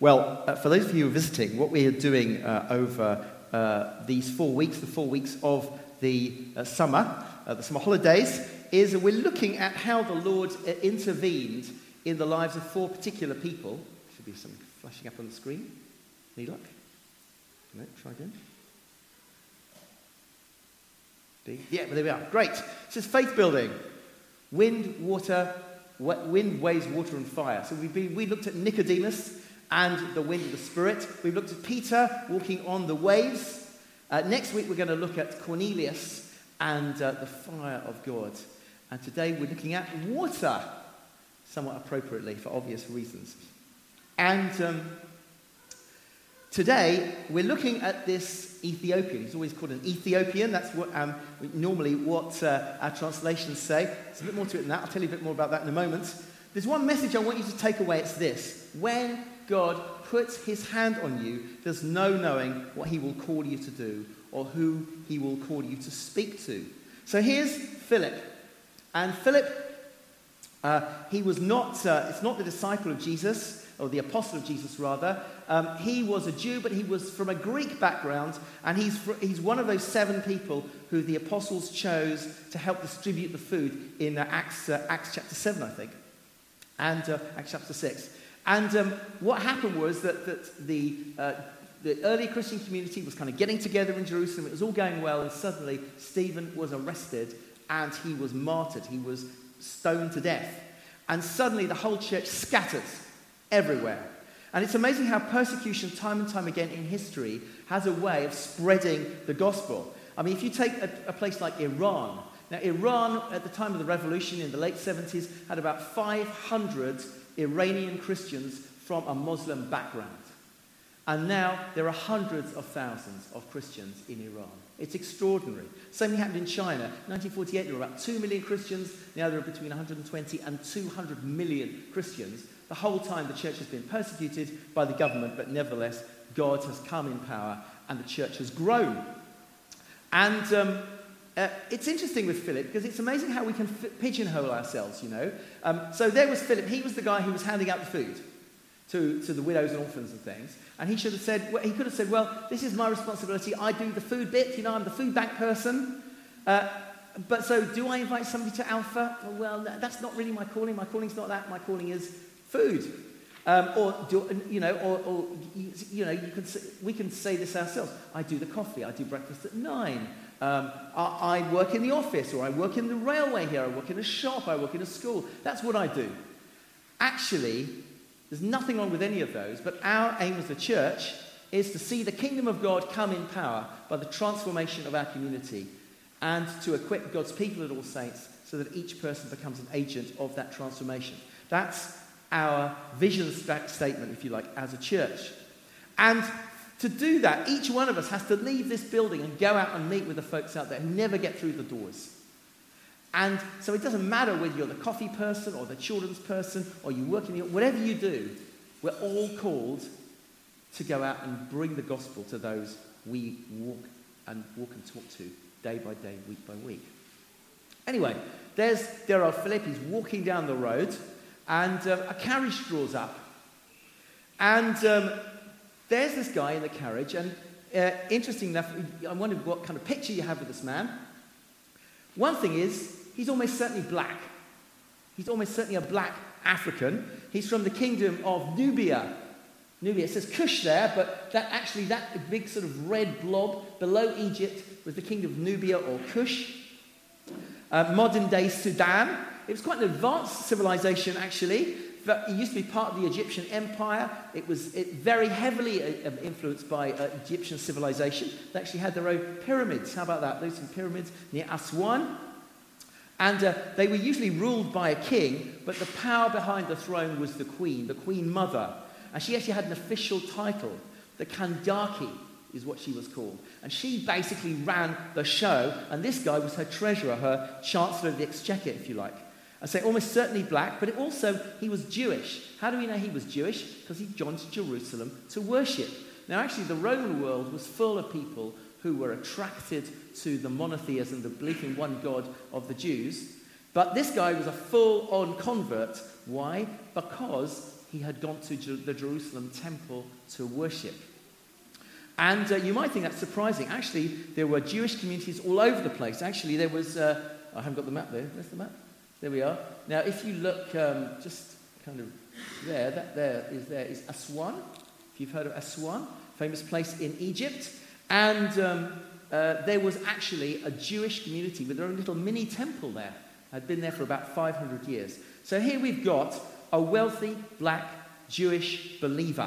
Well, for those of you who are visiting, what we are doing over these 4 weeks, the 4 weeks of the summer holidays, is we're looking at how the Lord intervened in the lives of 4 particular people. Should be something flashing up on the screen. Any luck? No, try again. Yeah, well, there we are. Great. This is faith building. Wind, waves, water, and fire. So we looked at Nicodemus and the wind of the Spirit. We've looked at Peter walking on the waves. Next week we're going to look at Cornelius and the fire of God. And today we're looking at water, somewhat appropriately for obvious reasons. And today we're looking at this Ethiopian. He's always called an Ethiopian. That's what normally what our translations say. There's a bit more to it than that. I'll tell you a bit more about that in a moment. There's one message I want you to take away. It's this: when God puts his hand on you, there's no knowing what he will call you to do or who he will call you to speak to. So here's Philip. And Philip, he was not, it's not the disciple of Jesus, or the apostle of Jesus rather. He was a Jew, but he was from a Greek background, and he's one of those 7 people who the apostles chose to help distribute the food in Acts chapter 7, I think, and Acts chapter 6. And what happened was that the early Christian community was kind of getting together in Jerusalem. It was all going well, and suddenly Stephen was arrested and he was martyred. He was stoned to death. And suddenly the whole church scatters everywhere. And it's amazing how persecution, time and time again in history, has a way of spreading the gospel. I mean, if you take a place like Iran. Now, Iran, at the time of the revolution in the late 70s, had about 500 Iranian Christians from a Muslim background. And now there are hundreds of thousands of Christians in Iran. It's extraordinary. Same thing happened in China. 1948, there were about 2 million Christians. Now there are between 120 and 200 million Christians. The whole time the church has been persecuted by the government, but nevertheless, God has come in power and the church has grown. And it's interesting with Philip, because it's amazing how we can pigeonhole ourselves, you know. So there was Philip. He was the guy who was handing out the food to the widows and orphans and things. And he should have said, he could have said, well, this is my responsibility. I do the food bit, you know, I'm the food bank person. But so do I invite somebody to Alpha? Well, that's not really my calling. My calling's not that. My calling is food. We can say this ourselves. I do the coffee. I do breakfast at 9. I work in the office, or I work in the railway here. I work in a shop. I work in a school. That's what I do. Actually, there's nothing wrong with any of those, but our aim as a church is to see the kingdom of God come in power by the transformation of our community, and to equip God's people at All Saints so that each person becomes an agent of that transformation. That's our vision statement, if you like, as a church. And to do that, each one of us has to leave this building and go out and meet with the folks out there who never get through the doors. And so it doesn't matter whether you're the coffee person or the children's person or you work in whatever you do, we're all called to go out and bring the gospel to those we walk and talk to day by day, week by week. Anyway, there are Philip. He's walking down the road, and a carriage draws up. And there's this guy in the carriage, and interesting enough, I wondered what kind of picture you have of this man. One thing is, he's almost certainly black. He's almost certainly a black African. He's from the kingdom of Nubia. Nubia, it says Cush there, but that big sort of red blob below Egypt was the kingdom of Nubia, or Cush. Modern day Sudan. It was quite an advanced civilization, actually. But it used to be part of the Egyptian Empire. It was very heavily influenced by Egyptian civilization. They actually had their own pyramids. How about that? Those some pyramids near Aswan. And they were usually ruled by a king, but the power behind the throne was the queen mother. And she actually had an official title. The Kandaki is what she was called. And she basically ran the show, and this guy was her treasurer, her chancellor of the exchequer, if you like. I say almost certainly black, but he was Jewish. How do we know he was Jewish? Because he'd gone to Jerusalem to worship. Now, actually, the Roman world was full of people who were attracted to the monotheism, the belief in one God of the Jews. But this guy was a full-on convert. Why? Because he had gone to the Jerusalem temple to worship. And you might think that's surprising. Actually, there were Jewish communities all over the place. Actually, there was... I haven't got the map there. Where's the map? There we are. Now, if you look just kind of there, that there is Aswan. If you've heard of Aswan, famous place in Egypt. And there was actually a Jewish community with their own little mini temple there. Had been there for about 500 years. So here we've got a wealthy black Jewish believer.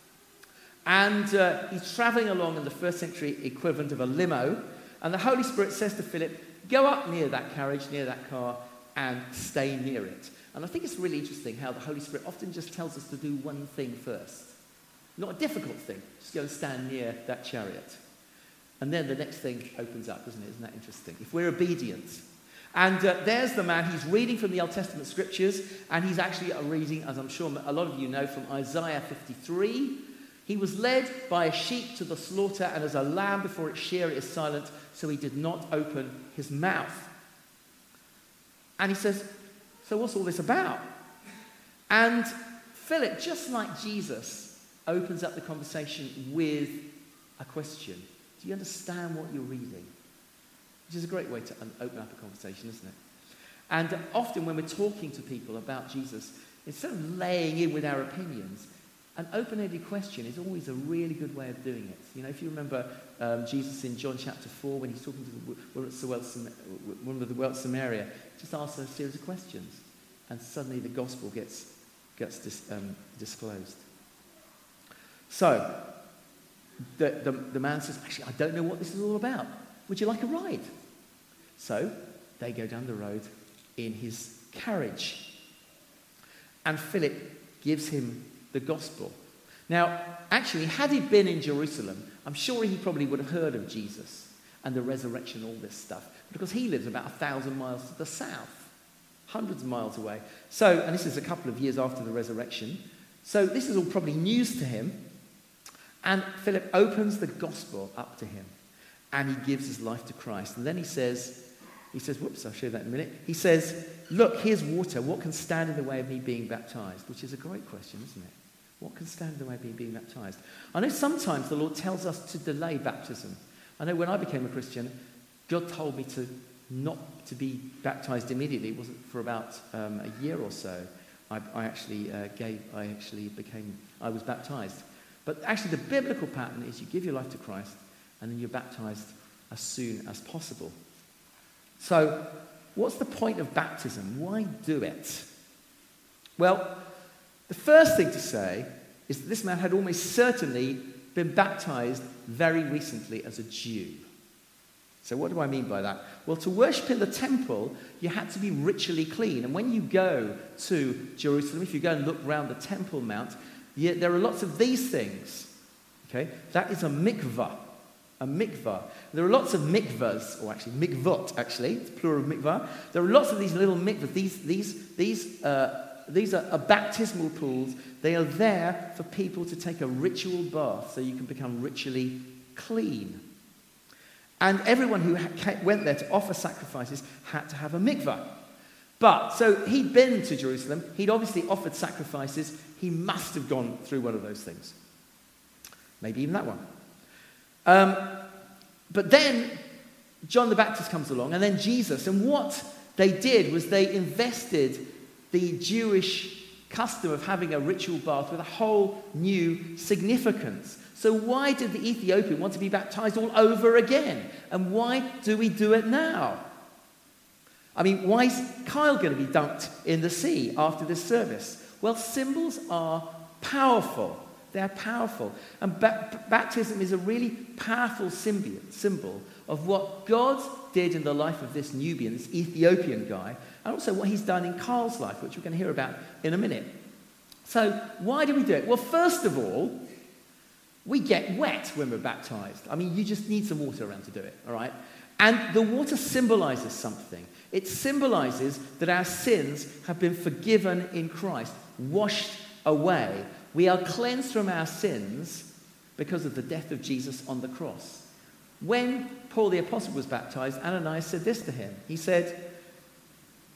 And he's traveling along in the first century equivalent of a limo. And the Holy Spirit says to Philip, go up near that carriage, near that car, and stay near it. And I think it's really interesting how the Holy Spirit often just tells us to do one thing first. Not a difficult thing. Just go and stand near that chariot. And then the next thing opens up, doesn't it? Isn't that interesting? If we're obedient. And there's the man. He's reading from the Old Testament scriptures. And he's actually reading, as I'm sure a lot of you know, from Isaiah 53. He was led by a sheep to the slaughter, and as a lamb before its shearer is silent, so he did not open his mouth. And he says, so what's all this about? And Philip, just like Jesus, opens up the conversation with a question. Do you understand what you're reading? Which is a great way to open up a conversation, isn't it? And often when we're talking to people about Jesus, instead of laying in with our opinions, an open-ended question is always a really good way of doing it. You know, if you remember Jesus in John chapter 4, when he's talking to the woman of the well at Samaria, just asks her a series of questions, and suddenly the gospel gets disclosed. So, the man says, actually, I don't know what this is all about. Would you like a ride? So, they go down the road in his carriage. And Philip gives him the gospel. Now, actually, had he been in Jerusalem, I'm sure he probably would have heard of Jesus and the resurrection, all this stuff, because he lives about 1,000 miles to the south, hundreds of miles away. So, and this is a couple of years after the resurrection, so this is all probably news to him, and Philip opens the gospel up to him, and he gives his life to Christ. And then he says, whoops, I'll show you that in a minute. He says, look, here's water. What can stand in the way of me being baptized? Which is a great question, isn't it? What can stand in the way of me being baptized? I know sometimes the Lord tells us to delay baptism. I know when I became a Christian, God told me not to be baptized immediately. It wasn't for about a year or so. I was baptized. But actually the biblical pattern is you give your life to Christ and then you're baptized as soon as possible. So, what's the point of baptism? Why do it? Well, the first thing to say is that this man had almost certainly been baptized very recently as a Jew. So what do I mean by that? Well, to worship in the temple, you had to be ritually clean. And when you go to Jerusalem, if you go and look around the Temple Mount, there are lots of these things. Okay? That is a mikvah. A mikvah. There are lots of mikvahs, or actually mikvot, actually. It's plural of mikvah. There are lots of these little mikvahs. These are baptismal pools. They are there for people to take a ritual bath so you can become ritually clean. And everyone who went there to offer sacrifices had to have a mikvah. But, so he'd been to Jerusalem. He'd obviously offered sacrifices. He must have gone through one of those things. Maybe even that one. But then John the Baptist comes along, and then Jesus. And what they did was they invested the Jewish custom of having a ritual bath with a whole new significance. So why did the Ethiopian want to be baptized all over again? And why do we do it now? I mean, why is Kyle going to be dunked in the sea after this service? Well, symbols are powerful. They're powerful. And baptism is a really powerful symbol of what God did in the life of this Nubian, this Ethiopian guy, and also what he's done in Carl's life, which we're going to hear about in a minute. So why do we do it? Well, first of all, we get wet when we're baptized. I mean, you just need some water around to do it, all right? And the water symbolizes something. It symbolizes that our sins have been forgiven in Christ, washed away. We are cleansed from our sins because of the death of Jesus on the cross. When Paul the Apostle was baptized, Ananias said this to him. He said,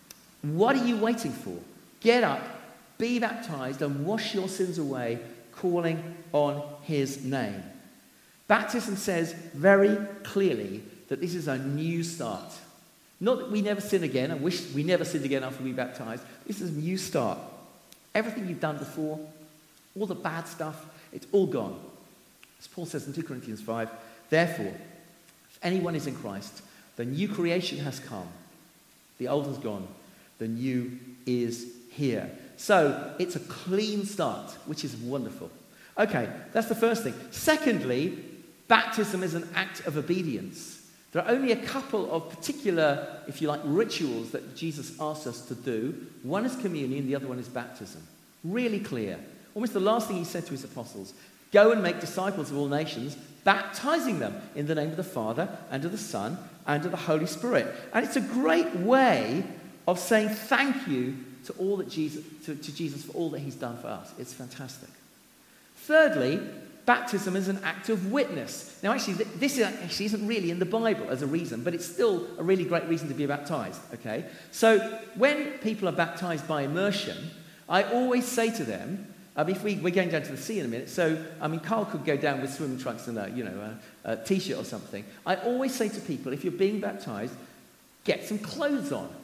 What are you waiting for? Get up, be baptized, and wash your sins away, calling on his name. Baptism says very clearly that this is a new start. Not that we never sin again. I wish we never sinned again after we baptized. This is a new start. Everything you've done before, all the bad stuff, it's all gone. As Paul says in 2 Corinthians 5, therefore, if anyone is in Christ, the new creation has come. The old has gone. The new is here. So it's a clean start, which is wonderful. Okay, that's the first thing. Secondly, baptism is an act of obedience. There are only a couple of particular, if you like, rituals that Jesus asks us to do. One is communion, the other one is baptism. Really clear. Almost the last thing he said to his apostles. Go and make disciples of all nations, baptizing them in the name of the Father and of the Son and of the Holy Spirit. And it's a great way of saying thank you to all that Jesus for all that he's done for us. It's fantastic. Thirdly, baptism is an act of witness. Now, actually, this isn't really in the Bible as a reason, but it's still a really great reason to be baptized, okay? So when people are baptized by immersion, I always say to them, if we're going down to the sea in a minute, so, Carl could go down with swimming trunks and a T-shirt or something. I always say to people, if you're being baptized, get some clothes on.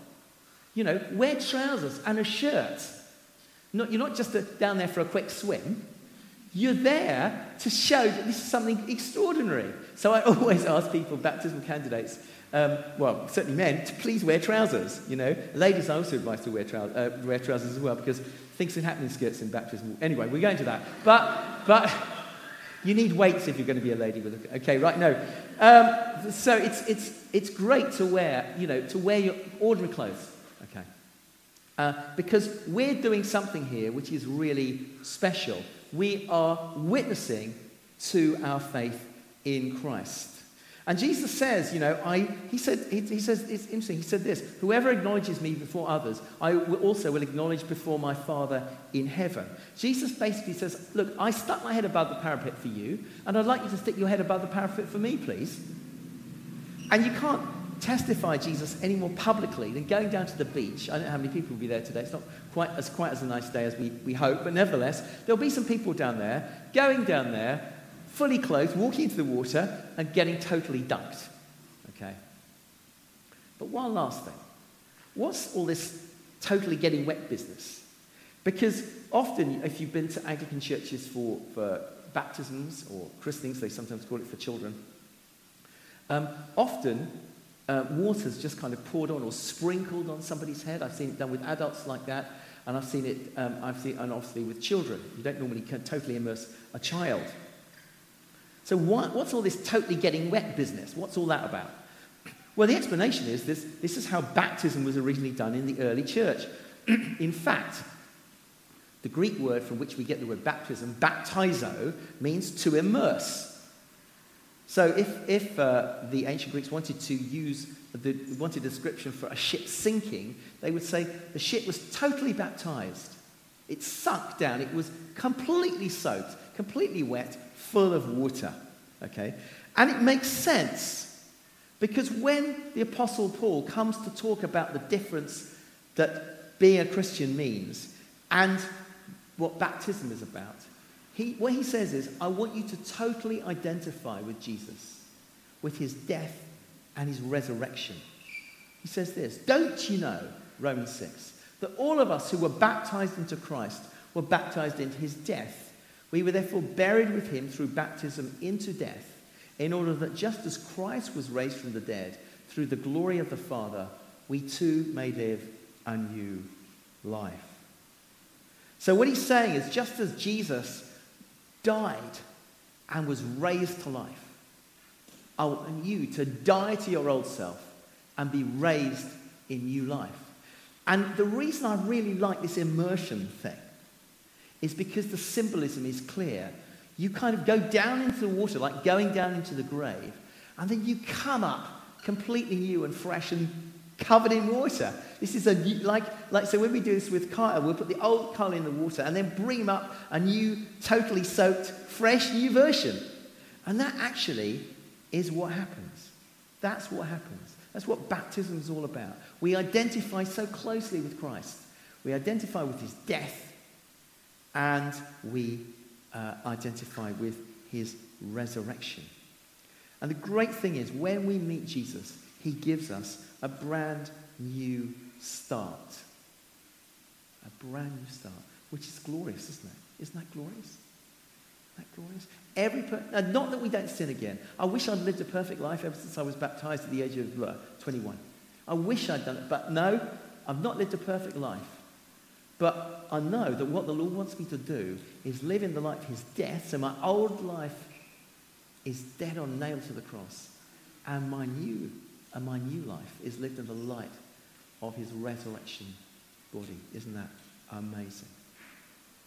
Wear trousers and a shirt. You're not just down there for a quick swim. You're there to show that this is something extraordinary. So I always ask people, baptismal candidates, certainly men, to please wear trousers. Ladies, I also advise to wear trousers as well, because things can happen in skirts in baptism. Anyway, we're going to that. But you need weights if you're going to be a lady with a... Okay, right, no. So it's great to wear your ordinary clothes. Okay. Because we're doing something here which is really special. We are witnessing to our faith in Christ. And Jesus says, he says, it's interesting, he said this, whoever acknowledges me before others, I also will acknowledge before my Father in heaven. Jesus basically says, look, I stuck my head above the parapet for you, and I'd like you to stick your head above the parapet for me, please. And you can't testify Jesus any more publicly than going down to the beach. I don't know how many people will be there today. It's not quite as a nice day as we hope, but nevertheless, there'll be some people down there, going down there, fully clothed, walking into the water and getting totally dunked. Okay? But one last thing. What's all this totally getting wet business? Because often, if you've been to Anglican churches for baptisms or christenings, they sometimes call it for children, often water's just kind of poured on or sprinkled on somebody's head. I've seen it done with adults like that, and I've seen it obviously with children. You don't normally totally immerse a child. So what's all this totally getting wet business? What's all that about? Well, the explanation is this is how baptism was originally done in the early church. In fact, the Greek word from which we get the word baptism, baptizo, means to immerse. So if the ancient Greeks wanted a description for a ship sinking, they would say the ship was totally baptized. It sunk down. It was completely soaked, completely wet, full of water. Okay? And it makes sense, because when the Apostle Paul comes to talk about the difference that being a Christian means and what baptism is about, what he says is, I want you to totally identify with Jesus, with his death and his resurrection. He says this, don't you know, Romans 6, that all of us who were baptized into Christ were baptized into his death. We were therefore buried with him through baptism into death, in order that just as Christ was raised from the dead through the glory of the Father, we too may live a new life. So what he's saying is, just as Jesus died and was raised to life, I want you to die to your old self and be raised in new life. And the reason I really like this immersion thing is because the symbolism is clear. You kind of go down into the water, like going down into the grave, and then you come up completely new and fresh and covered in water. This is so when we do this with Kyle, we'll put the old Kyle in the water and then bring him up a new, totally soaked, fresh, new version. And that actually is what happens. That's what happens. That's what baptism is all about. We identify so closely with Christ. We identify with his death, and we identify with his resurrection. And the great thing is, when we meet Jesus, he gives us a brand new start. A brand new start, which is glorious, isn't it? Isn't that glorious? Isn't that glorious? Not that we don't sin again. I wish I'd lived a perfect life ever since I was baptized at the age of 21. I wish I'd done it, but no, I've not lived a perfect life. But I know that what the Lord wants me to do is live in the light of his death, so my old life is dead on nailed to the cross, and my new life is lived in the light of his resurrection body. Isn't that amazing?